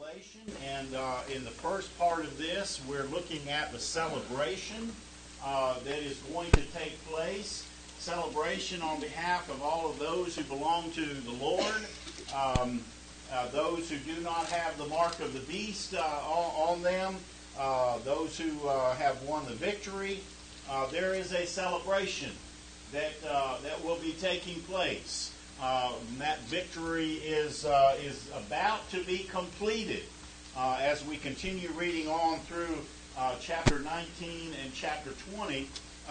Revelation, and in the first part of this, we're looking at the celebration that is going to take place. Celebration on behalf of all of those who belong to the Lord, those who do not have the mark of the beast on them, those who have won the victory. There is a celebration that will be taking place. That victory is about to be completed as we continue reading on through chapter 19 and chapter 20.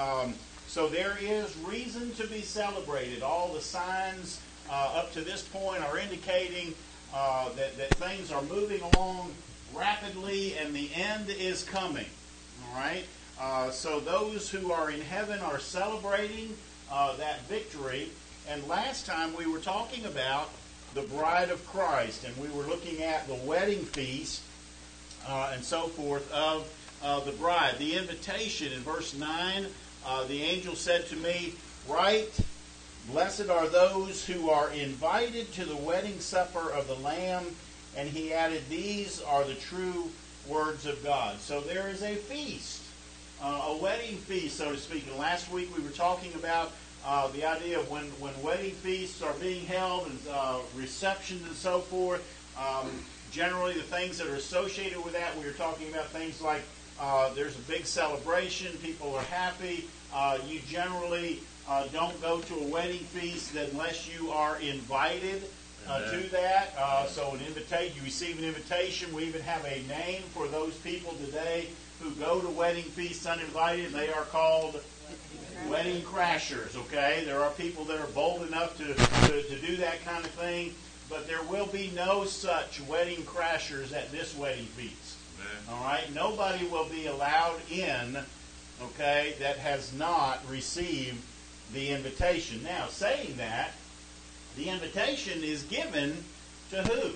So there is reason to be celebrated. All the signs up to this point are indicating that things are moving along rapidly and the end is coming. All right. So those who are in heaven are celebrating that victory. And last time we were talking about the bride of Christ, and we were looking at the wedding feast and so forth of the bride. The invitation in verse 9, the angel said to me, "Write, blessed are those who are invited to the wedding supper of the Lamb." And he added, "These are the true words of God." So there is a feast, a wedding feast, so to speak. And last week we were talking about the idea of when wedding feasts are being held and receptions and so forth. Generally, the things that are associated with that, we were talking about things like there's a big celebration, people are happy. You generally don't go to a wedding feast unless you are invited to that. So you receive an invitation. We even have a name for those people today who go to wedding feasts uninvited, and they are called wedding crashers. Okay, there are people that are bold enough to do that kind of thing, but there will be no such wedding crashers at this wedding feast. All right, nobody will be allowed in, okay, that has not received the invitation. Now, saying that, the invitation is given to who?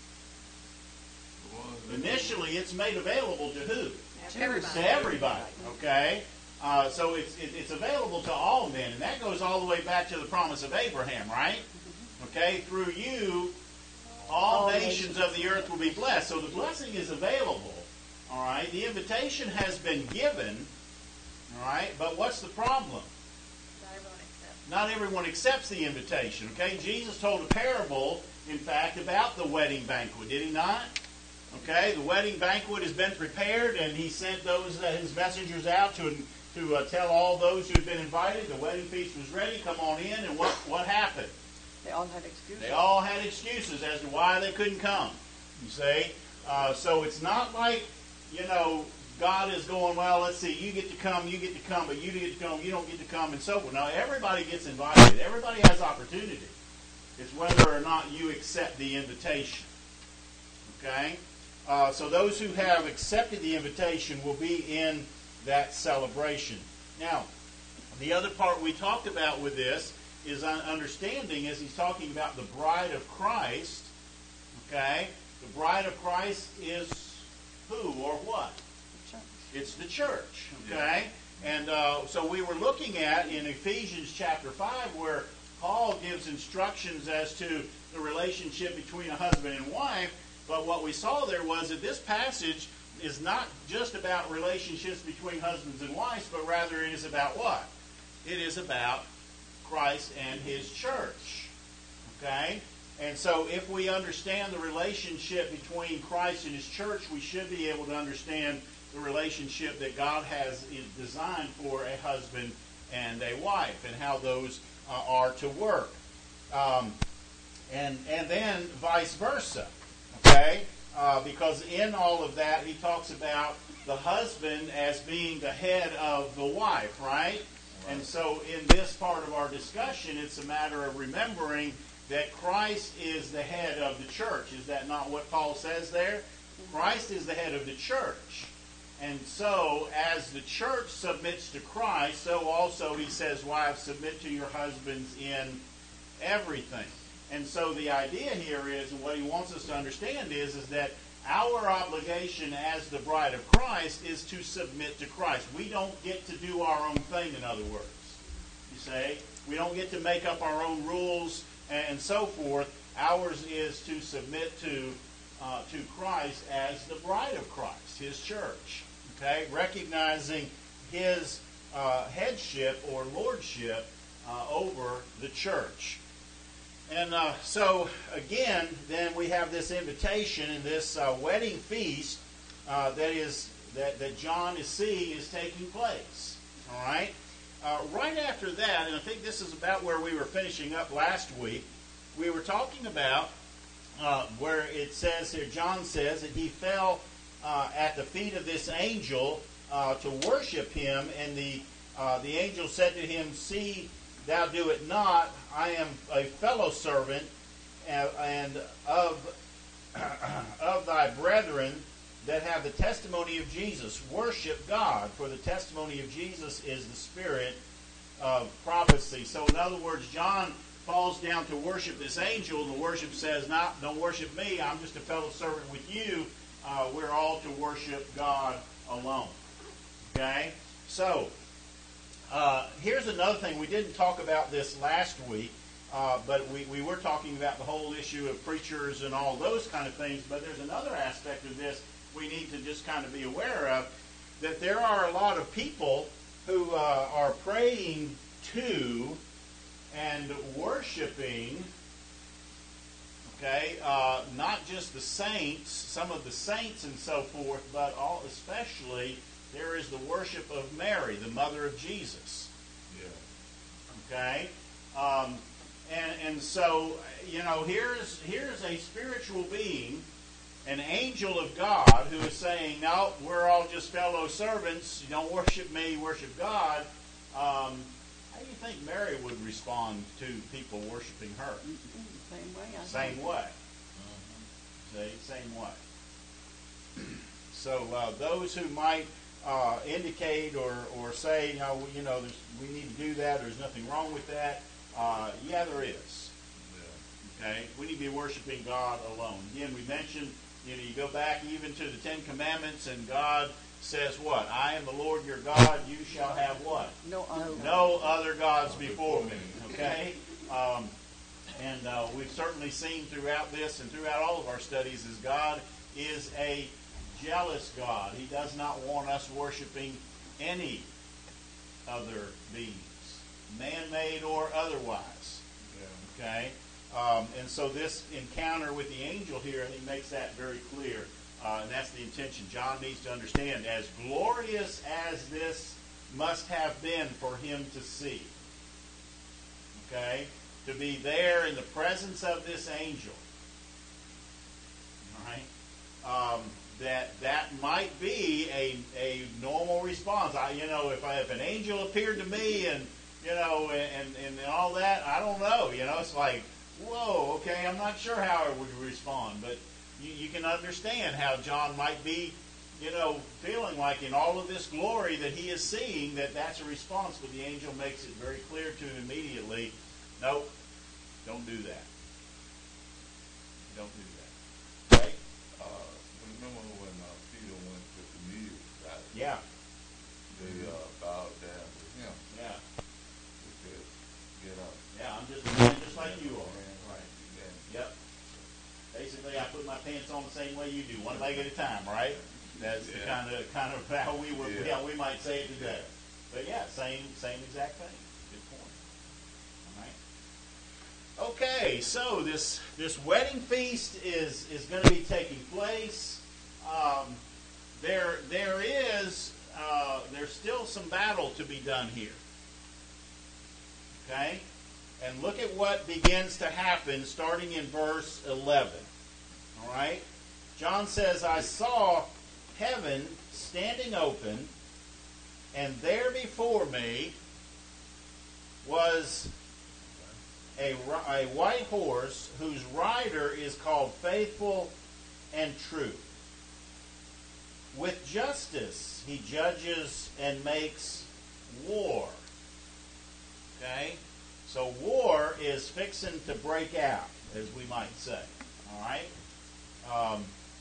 Initially, it's made available to who? To everybody. Okay. So it's available to all men, and that goes all the way back to the promise of Abraham, right? Okay, through you, all nations of the earth will be blessed. So the blessing is available, all right? The invitation has been given, all right? But what's the problem? Not everyone accepts the invitation, okay? Jesus told a parable, in fact, about the wedding banquet, did he not? Okay, the wedding banquet has been prepared, and he sent his messengers out to tell all those who had been invited the wedding feast was ready, come on in, and what happened? They all had excuses. They all had excuses as to why they couldn't come, you see. So it's not like, God is going, well, let's see, you get to come, but you get to come, you don't get to come, and so forth. Now, everybody gets invited. Everybody has opportunity. It's whether or not you accept the invitation. Okay? So those who have accepted the invitation will be in that celebration. Now, the other part we talked about with this is understanding, as he's talking about the bride of Christ. Okay, the bride of Christ is who or what? The church. It's the church. Okay, and so we were looking at in Ephesians chapter 5 where Paul gives instructions as to the relationship between a husband and wife. But what we saw there was that this passage is not just about relationships between husbands and wives, but rather it is about what? It is about Christ and his church. Okay? And so if we understand the relationship between Christ and his church, we should be able to understand the relationship that God has designed for a husband and a wife and how those are to work. And then vice versa. Okay? Because in all of that, he talks about the husband as being the head of the wife, right? And so in this part of our discussion, it's a matter of remembering that Christ is the head of the church. Is that not what Paul says there? Christ is the head of the church. And so as the church submits to Christ, so also he says, wives, submit to your husbands in everything. And so the idea here is, and what he wants us to understand is that our obligation as the bride of Christ is to submit to Christ. We don't get to do our own thing, in other words. You say, we don't get to make up our own rules and so forth. Ours is to submit to to Christ as the bride of Christ, his church. Okay, recognizing his headship or lordship over the church. And so, again, then we have this invitation and this wedding feast that John is seeing is taking place. All right? Right after that, and I think this is about where we were finishing up last week, we were talking about where it says here, John says that he fell at the feet of this angel to worship him, and the angel said to him, "See, thou do it not. I am a fellow servant and of thy brethren that have the testimony of Jesus. Worship God, for the testimony of Jesus is the spirit of prophecy." So in other words, John falls down to worship this angel, and the worship says, don't worship me, I'm just a fellow servant with you. We're all to worship God alone. Okay? So, here's another thing. We didn't talk about this last week, but we were talking about the whole issue of preachers and all those kind of things, but there's another aspect of this we need to just kind of be aware of, that there are a lot of people who are praying to and worshiping, okay, not just the saints, some of the saints and so forth, but especially there is the worship of Mary, the mother of Jesus. Yeah. Okay? And so, here's a spiritual being, an angel of God, who is saying, no, we're all just fellow servants. You don't worship me, worship God. How do you think Mary would respond to people worshiping her? Same way. Same way. See, same way. So those who might indicate or say, we need to do that, there's nothing wrong with that, yeah, there is. Yeah. Okay? We need to be worshiping God alone. Again, we mentioned, you go back even to the Ten Commandments, and God says what? I am the Lord your God, you shall have what? No other. No other gods before me. Okay? And we've certainly seen throughout this and throughout all of our studies is God is a jealous God. He does not want us worshiping any other beings, man-made or otherwise. Yeah. Okay? And so this encounter with the angel here, he makes that very clear. And that's the intention. John needs to understand, as glorious as this must have been for him to see, okay, to be there in the presence of this angel, all right, that might be a normal response. If an angel appeared to me and all that, I don't know. It's like, whoa, okay, I'm not sure how I would respond, but you can understand how John might be, feeling like in all of this glory that he is seeing, that's a response, but the angel makes it very clear to him immediately, nope, don't do that. Don't do that. Right? Remember when Peter went with the mules, right? Yeah. They bowed down to him. Yeah. They said, get up. Yeah, I'm just a man just like you are. Right. Yep. Basically, I put my pants on the same way you do, one leg at a time, right? That's the kind of how we might say it today. But yeah, same exact thing. Good point. All right. Okay, so this wedding feast is going to be taking place. There's still some battle to be done here. Okay? And look at what begins to happen starting in verse 11. All right? John says, I saw heaven standing open, and there before me was a white horse whose rider is called Faithful and True. With justice he judges and makes war. Okay? So war is fixing to break out, as we might say. All right?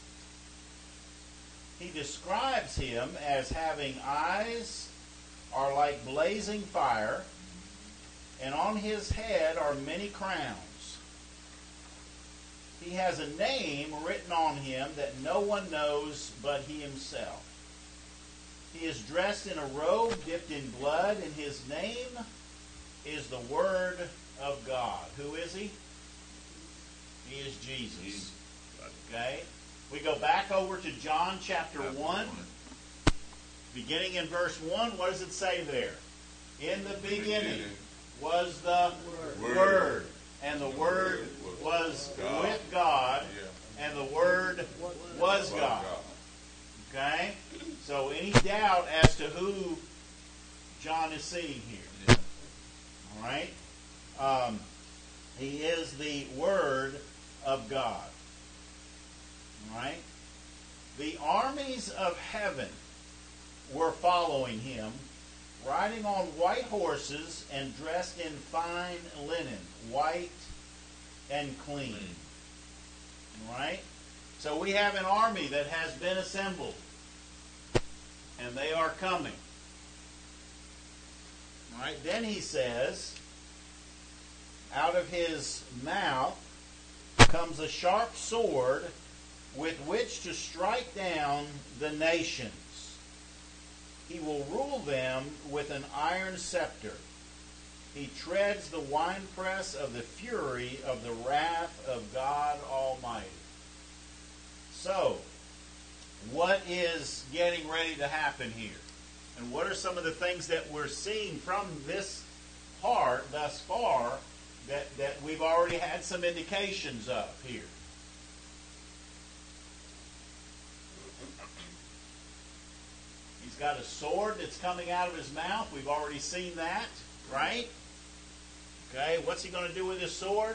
He describes him as having eyes are like blazing fire, and on his head are many crowns. he has a name written on him that no one knows but he himself. He is dressed in a robe dipped in blood, and his name is the Word of God. Who is he? He is Jesus. Okay? We go back over to John chapter 1. Beginning in verse 1, what does it say there? In the beginning was the Word, and the Word was with God, and the Word was God. Okay? So any doubt as to who John is seeing here? All right? He is the Word of God. All right? The armies of heaven were following him, riding on white horses and dressed in fine linen, white and clean. All right? So we have an army that has been assembled, and they are coming. All right? Then he says, out of his mouth comes a sharp sword with which to strike down the nations. He will rule them with an iron scepter. He treads the winepress of the fury of the wrath of God Almighty. So, what is getting ready to happen here? And what are some of the things that we're seeing from this part thus far that we've already had some indications of here? He's got a sword that's coming out of his mouth. We've already seen that, right? Okay, what's he going to do with his sword?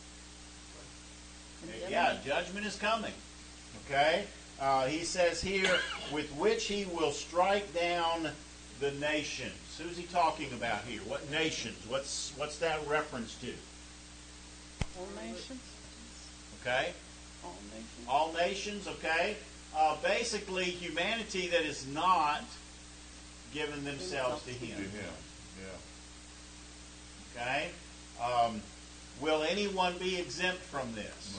Yeah, judgment is coming. Okay? He says here, with which he will strike down the nations. Who's he talking about here? What nations? What's that reference to? All nations. Okay? All nations. All nations, okay? Basically, humanity that is not given themselves to him. Yeah. Okay? Will anyone be exempt from this?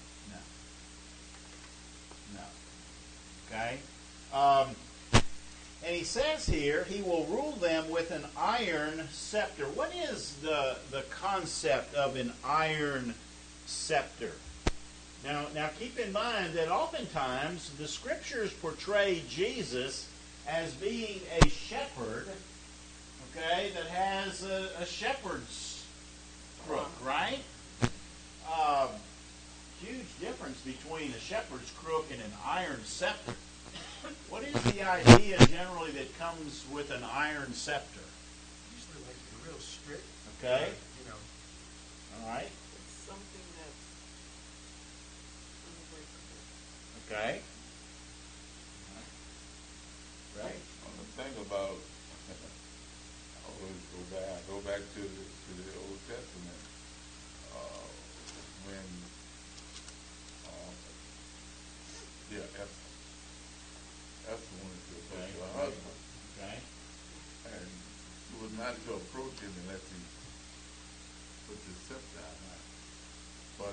No. Okay? And he says here, he will rule them with an iron scepter. What is the concept of an iron scepter? Now keep in mind that oftentimes the Scriptures portray Jesus as being a shepherd, okay, that has a shepherd's crook, right? Huge difference between a shepherd's crook and an iron scepter. What is the idea generally that comes with an iron scepter? Usually like real strict. Okay. You know. All right. It's something that's unbreakable. Okay. Right. The thing about, I always go back to the Old Testament, when, Esther wanted to approach her husband. Okay. And she was not to approach him unless he put the scepter down. But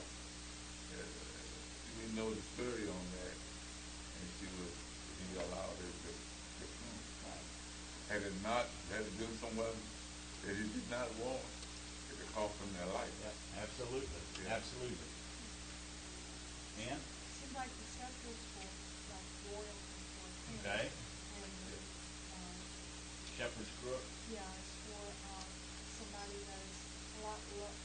we know the story on that, and he allowed her to come. Had it been someone that he did not want, it could cost them their life. Yeah, absolutely. Yeah. Absolutely. And? Seems like the scepter's for like royalty for a king. Okay. And Shepherd's crook. yeah, it's for somebody that is a lot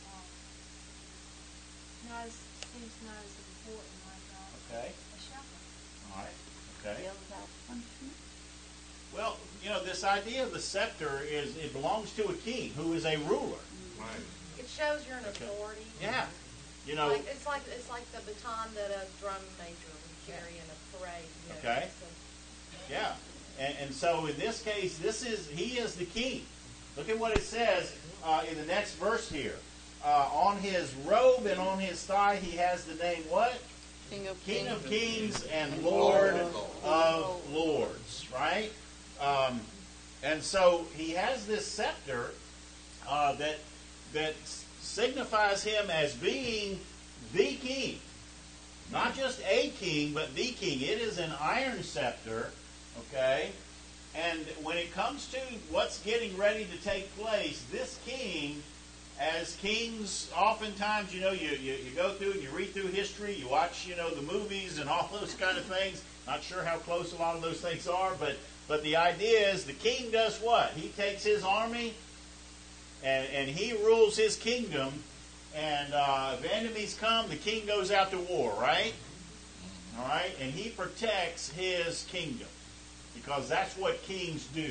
seems not as important like Okay. a shepherd. All right. Okay. Without punishment. Well, this idea of the scepter it belongs to a king who is a ruler. Right. It shows you're an Okay. authority. Yeah. Like, it's like the baton that a drum major would carry in a parade. Okay. Yeah. And so in this case, he is the king. Look at what it says in the next verse here. On his robe and on his thigh, he has the name what? King of King Kings. of Kings and Lord of Lords, right? And so he has this scepter that signifies him as being the king. Not just a king, but the king. It is an iron scepter, okay? And when it comes to what's getting ready to take place, this king, as kings, oftentimes, you go through and you read through history, you watch, the movies and all those kind of things. Not sure how close a lot of those things are, but the idea is the king does what? He takes his army and he rules his kingdom. And if enemies come, the king goes out to war, right? All right? And he protects his kingdom because that's what kings do.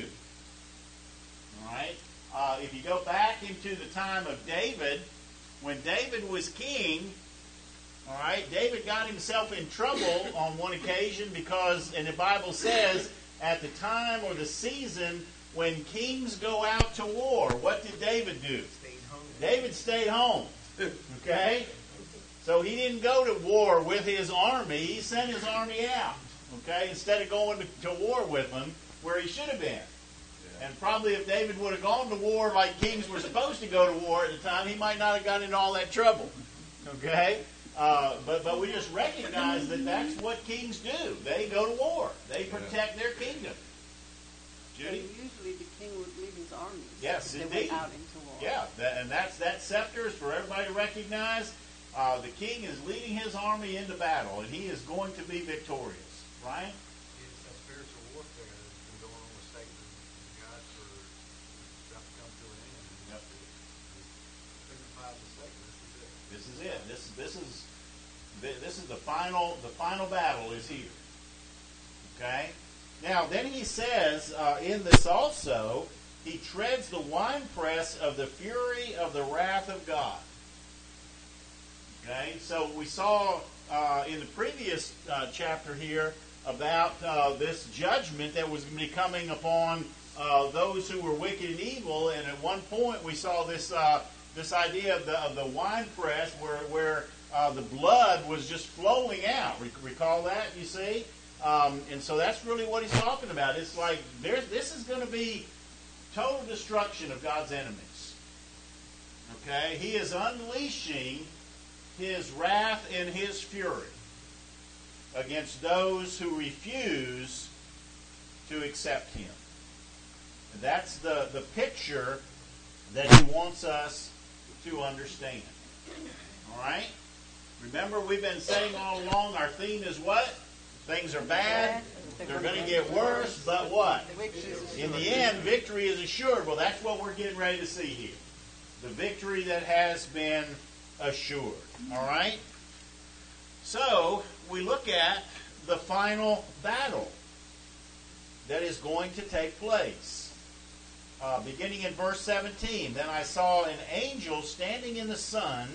All right? If you go back into the time of David, when David was king, all right, David got himself in trouble on one occasion because, and the Bible says, at the time or the season when kings go out to war, what did David do? Stayed home. David stayed home. Okay? So he didn't go to war with his army. He sent his army out. Okay? Instead of going to war with them where he should have been. And probably if David would have gone to war like kings were supposed to go to war at the time, he might not have gotten into all that trouble. Okay? But we just recognize that that's what kings do. They go to war. They protect their kingdom. Judy? And usually the king would lead his armies. Yes, they indeed. went out into war. Yeah, that scepter is for everybody to recognize. The king is leading his army into battle, and he is going to be victorious. Ryan? It's that spiritual warfare that's been going on with Satan and God for about to come to an end. Yep. Signifies to Satan. This is it. This is the final battle is here. Okay? Now, then he says in this also, he treads the winepress of the fury of the wrath of God. Okay? So we saw in the previous chapter here about this judgment that was going to be coming upon those who were wicked and evil, and at one point we saw this idea of the winepress where the blood was just flowing out. Recall that, you see? And so that's really what he's talking about. It's like this is going to be total destruction of God's enemies. Okay? He is unleashing his wrath and his fury against those who refuse to accept him. And that's the picture that he wants us to understand. All right? Remember, we've been saying all along, our theme is what? Things are bad. They're going to get worse, but what? In the end, victory is assured. Well, that's what we're getting ready to see here. The victory that has been assured. All right? So, we look at the final battle that is going to take place. Beginning in verse 17, then I saw an angel standing in the sun,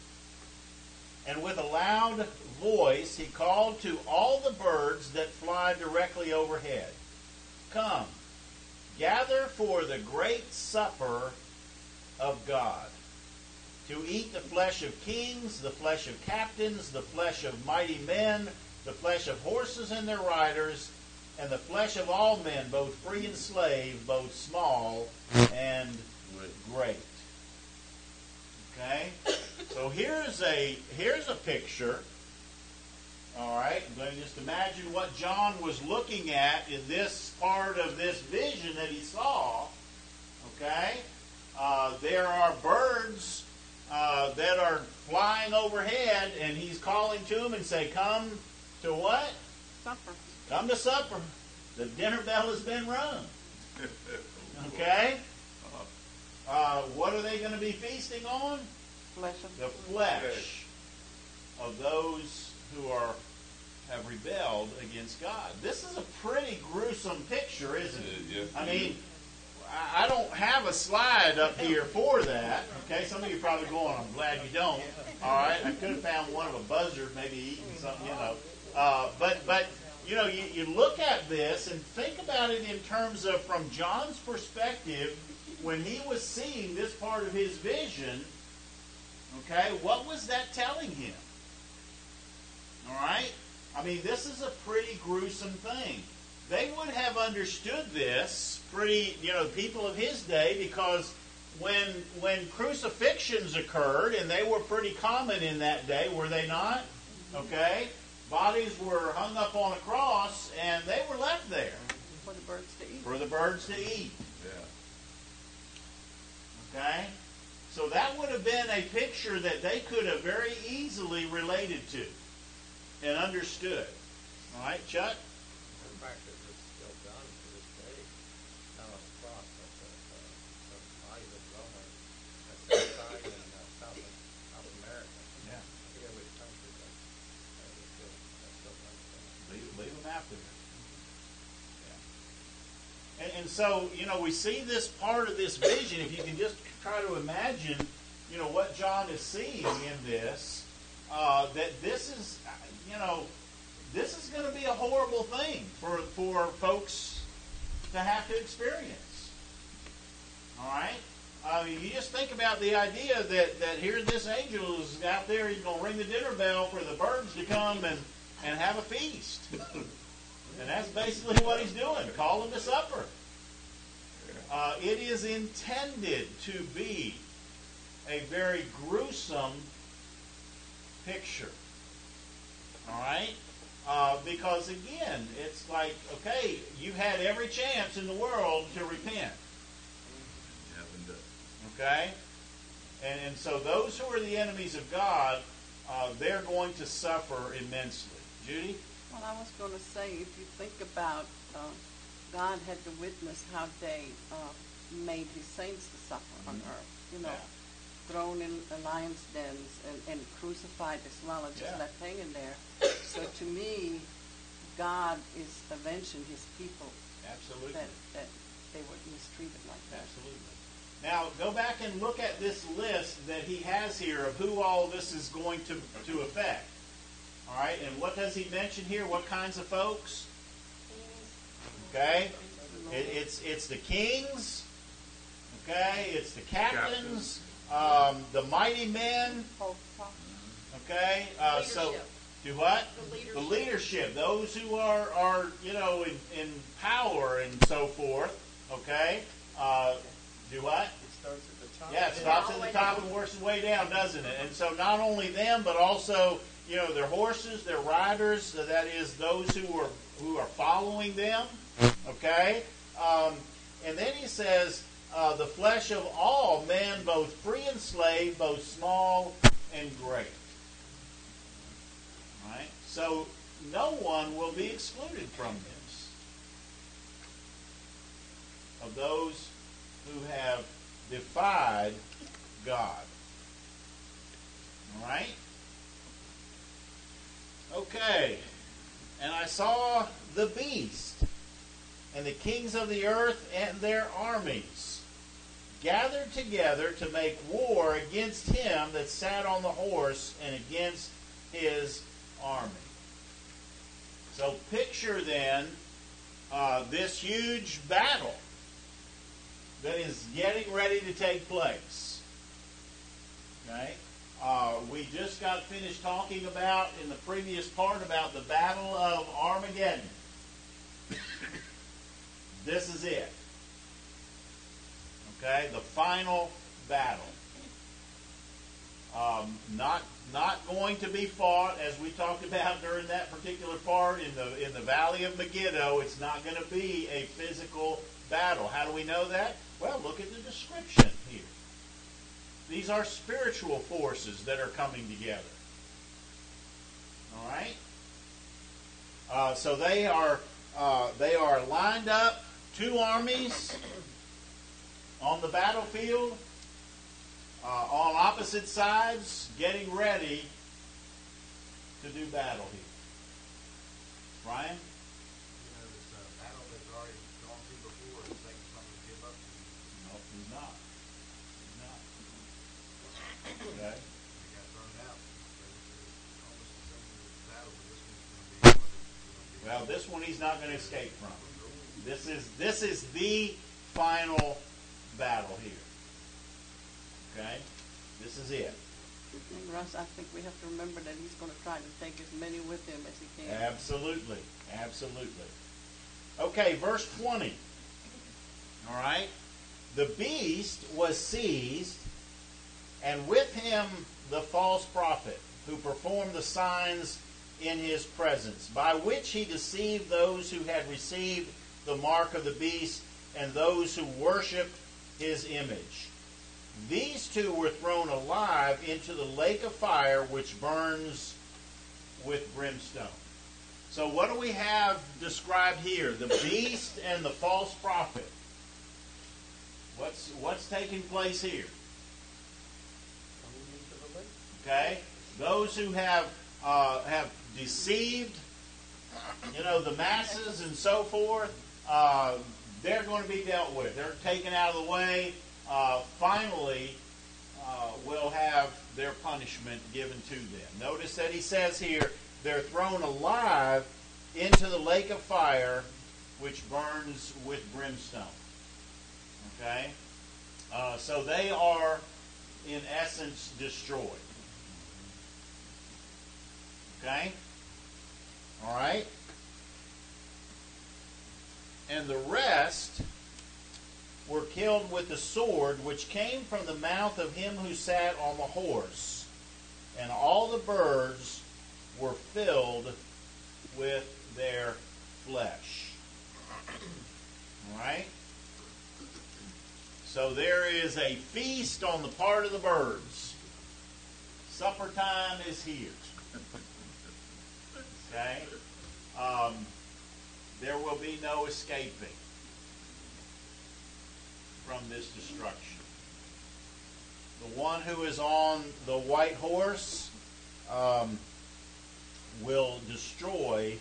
and with a loud voice he called to all the birds that fly directly overhead, "Come, gather for the great supper of God, to eat the flesh of kings, the flesh of captains, the flesh of mighty men, the flesh of horses and their riders, and the flesh of all men, both free and slave, both small and great." Okay? So here's a picture. All right? But just imagine what John was looking at in this part of this vision that he saw. Okay? There are birds that are flying overhead, and he's calling to them and say, "Come to what? Supper. Come to supper. The dinner bell has been rung." Okay? What are they going to be feasting on? Flesh of The flesh of those who have rebelled against God. This is a pretty gruesome picture, isn't it? Yes, I mean, I don't have a slide up here for that. Okay, some of you are probably going, "I'm glad you don't." All right, I could have found one of a buzzard maybe eating something, But you look at this and think about it in terms of, from John's perspective, when he was seeing this part of his vision, okay, what was that telling him? All right? I mean, this is a pretty gruesome thing. They would have understood this, people of his day, because when crucifixions occurred, and they were pretty common in that day, were they not? Okay? Bodies were hung up on a cross, and they were left there For the birds to eat. for the birds to eat. Yeah. Okay? So that would have been a picture that they could have very easily related to and understood. All right, Chuck? In fact, it's still done to this day, not on the cross, but the bodies of Roma, that's side in South America. Yeah. I forget which country, but that's still done today. Leave them out there. Yeah. And so, we see this part of this vision. If you can just try to imagine, what John is seeing in this, that this is, this is going to be a horrible thing for folks to have to experience. All right? I mean, you just think about the idea that here this angel is out there, he's going to ring the dinner bell for the birds to come and have a feast. And that's basically what he's doing, call them to supper. It is intended to be a very gruesome picture. All right? Because again, it's like, okay, you've had every chance in the world to repent. Okay? And so those who are the enemies of God, they're going to suffer immensely. Judy? Well, I was going to say, if you think about God had to witness how they made his saints to suffer on earth, thrown in lions' dens and crucified as well, and just left hanging there. So to me, God is avenging his people. Absolutely. That they were mistreated like that. Absolutely. Now, go back and look at this list that he has here of who all this is going to affect. All right, and what does he mention here? What kinds of folks? Okay, it's the kings. Okay, it's the captains, the mighty men. Okay, so do what? The leadership. Those who are in power and so forth. Okay, do what? It starts at the top. Yeah, it stops at the top and works its way down, doesn't it? And so not only them, but also their horses, their riders. That is those who are following them. Okay, and then he says the flesh of all men, both free and slave, both small and great. All right, so no one will be excluded from this. Of those who have defied God. All right? Okay. And I saw the beast and the kings of the earth and their armies gathered together to make war against him that sat on the horse and against his army. So picture then this huge battle that is getting ready to take place. Okay? We just got finished talking about, in the previous part, about the Battle of Armageddon. This is it. Okay? The final battle. Not going to be fought, as we talked about during that particular part, in the Valley of Megiddo. It's not going to be a physical battle. How do we know that? Well, look at the description here. These are spiritual forces that are coming together. All right? So they are lined up, two armies on the battlefield, on opposite sides, getting ready to do battle here. Ryan? This battle that's already gone through before, it's like something to give up to. No, he's not. Okay? They got thrown out. It's almost the same battle, but this one's going to be. Well, this one he's not going to escape from. This is the final battle here. Okay? This is it. And Russ, I think we have to remember that he's going to try to take as many with him as he can. Absolutely. Absolutely. Okay, verse 20. All right? the beast was seized, and with him the false prophet, who performed the signs in his presence, by which he deceived those who had received the mark of the beast and those who worshipped his image. These two were thrown alive into the lake of fire, which burns with brimstone. So what do we have described here? The beast and the false prophet. What's taking place here? Coming into the lake. Okay, those who have deceived, the masses and so forth, they're going to be dealt with. They're taken out of the way. Finally, will have their punishment given to them. Notice that he says here, they're thrown alive into the lake of fire, which burns with brimstone. Okay? So they are, in essence, destroyed. Okay? All right? And the rest were killed with the sword which came from the mouth of him who sat on the horse. And all the birds were filled with their flesh. All right? So there is a feast on the part of the birds. Supper time is here. Okay? There will be no escaping from this destruction. The one who is on the white horse will destroy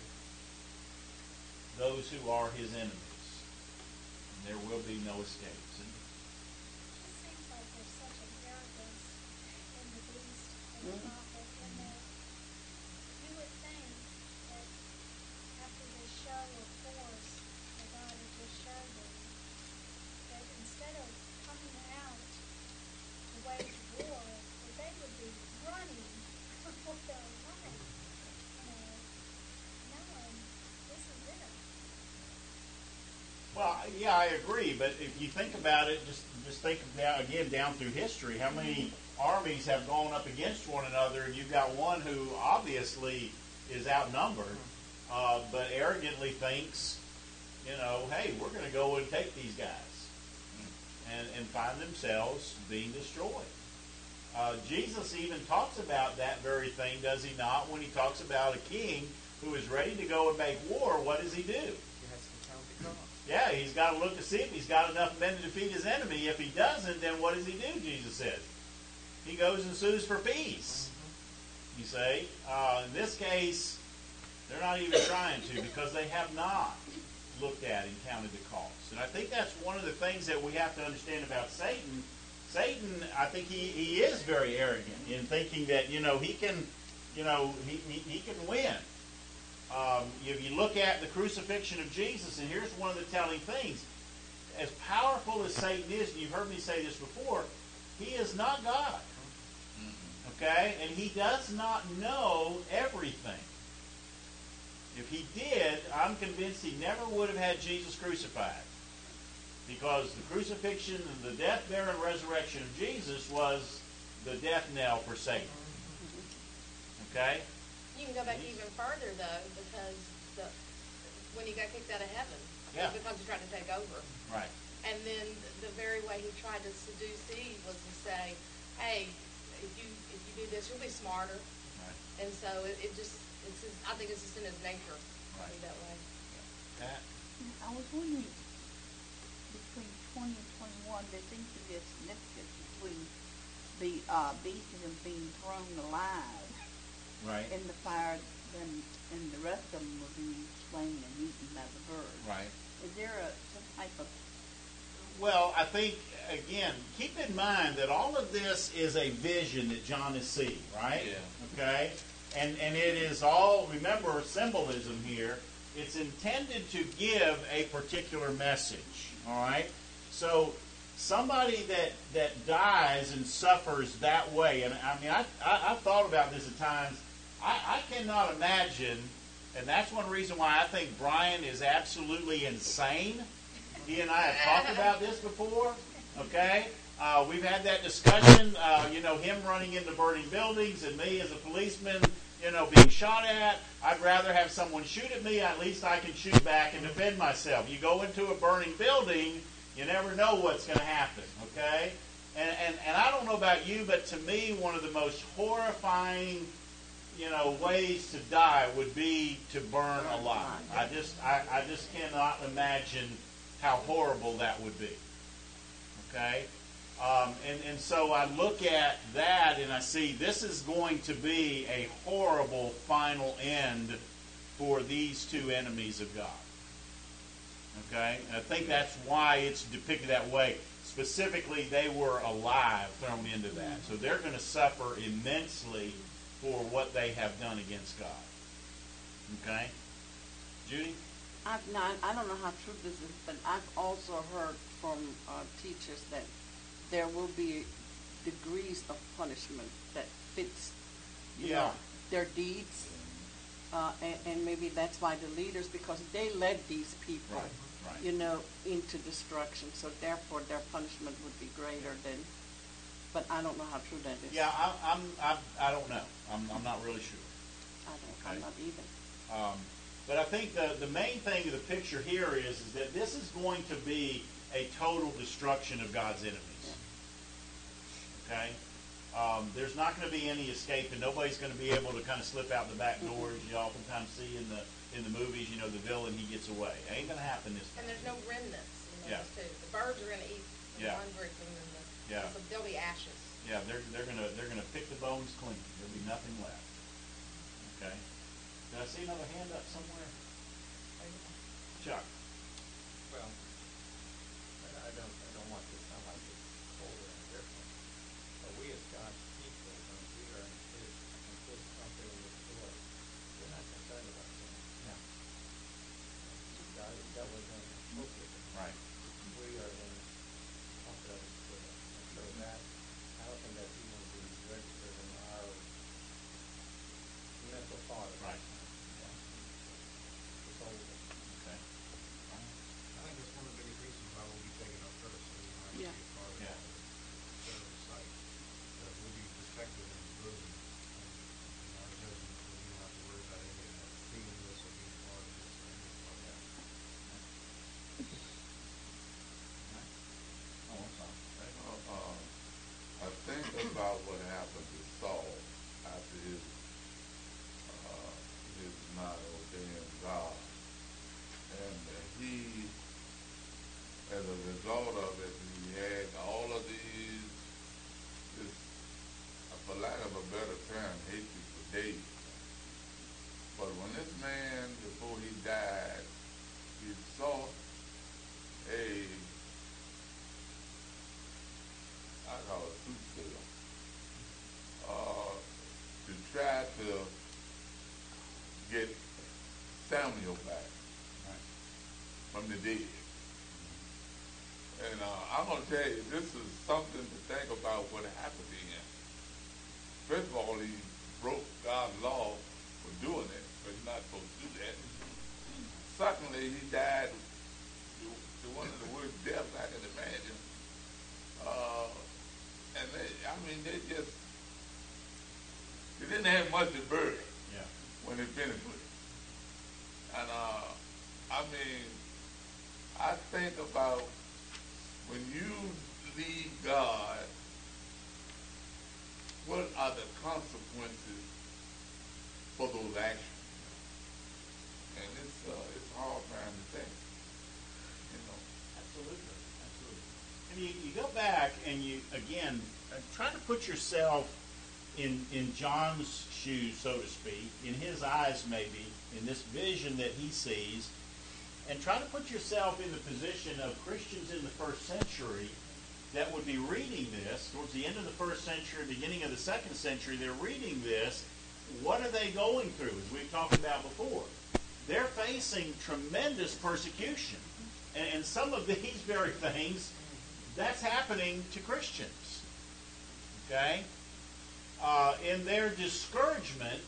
those who are his enemies. And there will be no escape. It just seems like there's such an arrogance in the beast and the prophet, in that you would think that after this show of force that God had just showed them, that instead of coming out to wage war, that they would be running for their life, knowing this is it. Well, yeah, I agree. But if you think about it, just think down through history, how many armies have gone up against one another, and you've got one who obviously is outnumbered, but arrogantly thinks, hey, we're going to go and take these guys, and find themselves being destroyed. Jesus even talks about that very thing, does he not? When he talks about a king who is ready to go and make war, what does he do? He has to count the cost. Yeah, he's got to look to see if he's got enough men to defeat his enemy. If he doesn't, then what does he do, Jesus says? He goes and sues for peace. You see? In this case, they're not even trying to, because they have not looked at and counted the cost. And I think that's one of the things that we have to understand about Satan. Satan, I think he is very arrogant in thinking that, he can, he can win. If you look at the crucifixion of Jesus, and here's one of the telling things. As powerful as Satan is, and you've heard me say this before, he is not God. Okay? And he does not know everything. If he did, I'm convinced he never would have had Jesus crucified. Because the crucifixion and the death, burial, and resurrection of Jesus was the death knell for Satan. Okay? You can go back even further, though, because when he got kicked out of heaven, Yeah. because he tried to take over. Right. And then the very way he tried to seduce Eve was to say, hey, if you do this, you'll be smarter. Right. And so I think it's just in his nature to be that way. Pat? I was wondering, between 20 and 21, there seems to be a significance between the beast and them being thrown alive Right. in the fire, and the rest of them were being slain and eaten by the birds. Right. Is there some type of... Well, I think, again, keep in mind that all of this is a vision that John is seeing, right? Yeah. Okay? And it is all, remember, symbolism here. It's intended to give a particular message, all right? So somebody that dies and suffers that way, and I mean, I've thought about this at times. I cannot imagine, and that's one reason why I think Brian is absolutely insane. He and I have talked about this before. Okay? We've had that discussion, him running into burning buildings and me as a policeman, being shot at. I'd rather have someone shoot at me. At least I can shoot back and defend myself. You go into a burning building, you never know what's going to happen, okay? And I don't know about you, but to me, one of the most horrifying, ways to die would be to burn alive. I just cannot imagine how horrible that would be. Okay? And so I look at that and I see this is going to be a horrible final end for these two enemies of God. Okay? And I think that's why it's depicted that way. Specifically, they were alive thrown into that. So they're going to suffer immensely for what they have done against God. Okay? Judy? I don't know how true this is, but I've also heard from teachers that there will be degrees of punishment that fits their deeds. And maybe that's why the leaders, because they led these people, Right. Into destruction. So therefore, their punishment would be greater than. But I don't know how true that is. Yeah, I don't know. I'm not really sure. I'm not either. But I think the main thing of the picture here is that this is going to be a total destruction of God's enemies. Okay? There's not going to be any escape, and nobody's going to be able to kind of slip out the back door, as you oftentimes see in the movies. The villain, he gets away. It ain't going to happen this time. And there's no remnants in Yeah. those two. The birds are going to eat the Yeah. hundreds, and then Yeah. so there'll be ashes. Yeah, they're gonna pick the bones clean. There'll be nothing left. Okay. Did I see another hand up somewhere? Chuck. Well, I don't want to sound like it's totally indifferent, but we as God's people, when we are in his company in his joy, we're not concerned about him. Yeah. God was in focus. Right. We are in comfort of his joy. And so that, I don't think that's even be registered in our mental thought. Right. It's over. Okay. I think that's one of the biggest reasons why we'll be taken up first, so we don't have to Yeah. be a part of Yeah. the service site. That we'll be protected in the bosom, and our judgment, so we don't have to worry about any of that, seeing this or being part of this or any part of that. Oh, I'm sorry. I think about what happened to Saul after his not obeying God, and he, as a result of it, he had all of this, for lack of a better term, hatred for David. But when this man, before he died, he sought I call it soothsayer, to try to get Samuel back from the dead. And I'm going to tell you, this is something to think about what happened to him. First of all, he broke God's law for doing it, but he's not supposed to do that. Secondly, he died to one of the worst deaths I can imagine. And they didn't have much to bury when they finished with it. And I think about when you leave God, what are the consequences for those actions? And it's hard trying to think, Absolutely. And you go back and you, again, try to put yourself in John's shoes, so to speak, in his eyes maybe, in this vision that he sees, and try to put yourself in the position of Christians in the first century that would be reading this, towards the end of the first century, beginning of the second century, they're reading this. What are they going through, as we've talked about before? They're facing tremendous persecution. And some of these very things, that's happening to Christians. Okay? In their discouragement,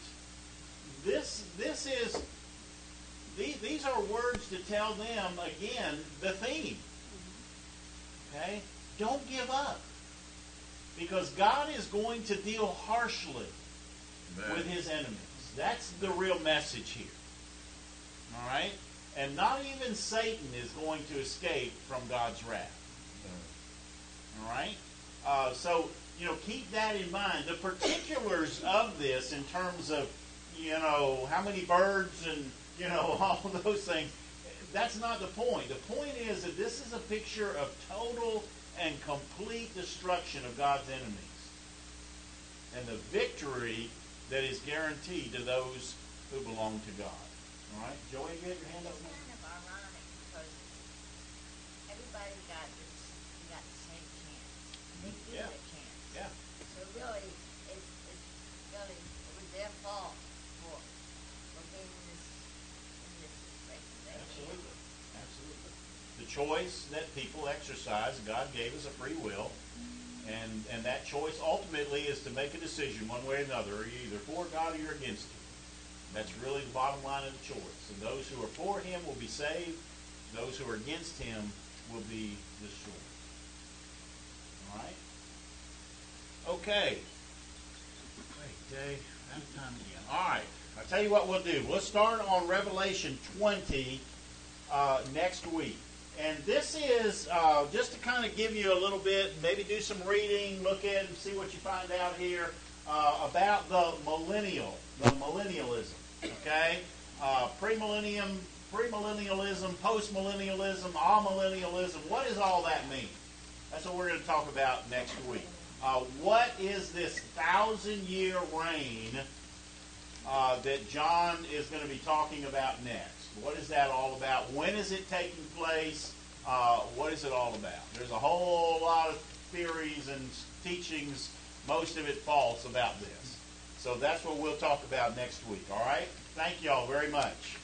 these are words to tell them, again, the theme. Okay? don't give up. Because God is going to deal harshly with his enemies. That's the real message here. All right? And not even Satan is going to escape from God's wrath. All right? So, keep that in mind. The particulars of this in terms of, how many birds and, all those things, that's not the point. The point is that this is a picture of total and complete destruction of God's enemies. And the victory that is guaranteed to those who belong to God. All right? Joey, you had your hand up? It's kind of ironic because everybody got the same chance. They give it a chance. Yeah. So really, it was their fault for being in this situation. Absolutely. Absolutely. The choice that people exercise, God gave us a free will, and that choice ultimately is to make a decision one way or another. Are you either for God or you're against him? That's really the bottom line of the choice. And those who are for him will be saved. Those who are against him will be destroyed. All right? Okay. Wait, Dave, out of time again. All right. I'll tell you what we'll do. We'll start on Revelation 20 next week. And this is just to kind of give you a little bit, maybe do some reading, look at and see what you find out here about the millennialism. Okay? Premillennialism, postmillennialism, amillennialism. What does all that mean? That's what we're going to talk about next week. What is this 1,000-year reign that John is going to be talking about next? What is that all about? When is it taking place? What is it all about? There's a whole lot of theories and teachings, most of it false, about this. So that's what we'll talk about next week, all right? Thank you all very much.